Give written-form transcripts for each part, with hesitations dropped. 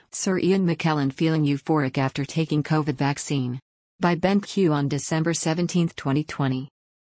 Sir Ian McKellen feeling euphoric after taking COVID vaccine. By Ben Q on December 17, 2020.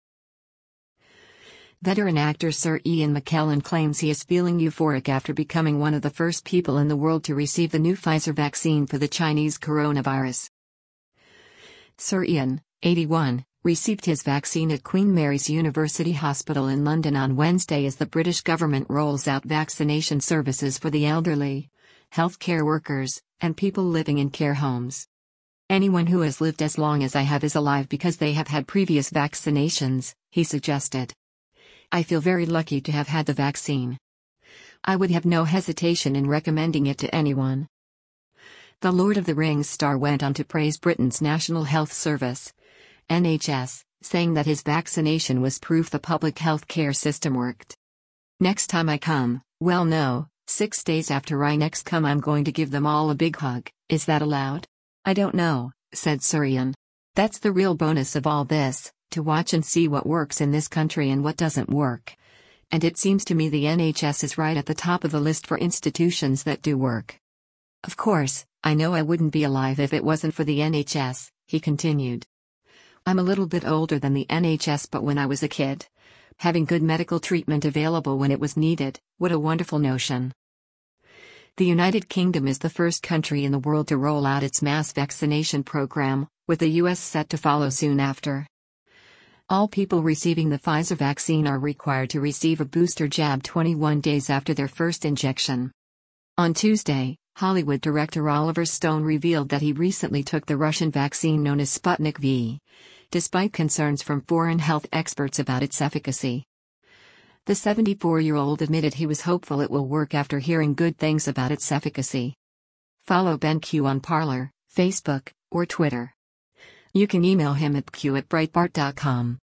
Veteran actor Sir Ian McKellen claims he is feeling euphoric after becoming one of the first people in the world to receive the new Pfizer vaccine for the Chinese coronavirus. Sir Ian, 81, received his vaccine at Queen Mary's University Hospital in London on Wednesday as the British government rolls out vaccination services for the elderly, healthcare workers, and people living in care homes. Anyone who has lived as long as I have is alive because they have had previous vaccinations, he suggested. I feel very lucky to have had the vaccine. I would have no hesitation in recommending it to anyone. The Lord of the Rings star went on to praise Britain's National Health Service, NHS, saying that his vaccination was proof the public health care system worked. Next time I come, well no, 6 days after I next come I'm going to give them all a big hug. Is that allowed? I don't know, said Sir Ian. That's the real bonus of all this, to watch and see what works in this country and what doesn't work. And it seems to me the NHS is right at the top of the list for institutions that do work. Of course, I know I wouldn't be alive if it wasn't for the NHS, he continued. I'm a little bit older than the NHS, but when I was a kid, having good medical treatment available when it was needed, what a wonderful notion. The United Kingdom is the first country in the world to roll out its mass vaccination program, with the US set to follow soon after. All people receiving the Pfizer vaccine are required to receive a booster jab 21 days after their first injection. On Tuesday, Hollywood director Oliver Stone revealed that he recently took the Russian vaccine known as Sputnik V, despite concerns from foreign health experts about its efficacy. The 74-year-old admitted he was hopeful it will work after hearing good things about its efficacy. Follow Ben Q on Parler, Facebook, or Twitter. You can email him at q@breitbart.com.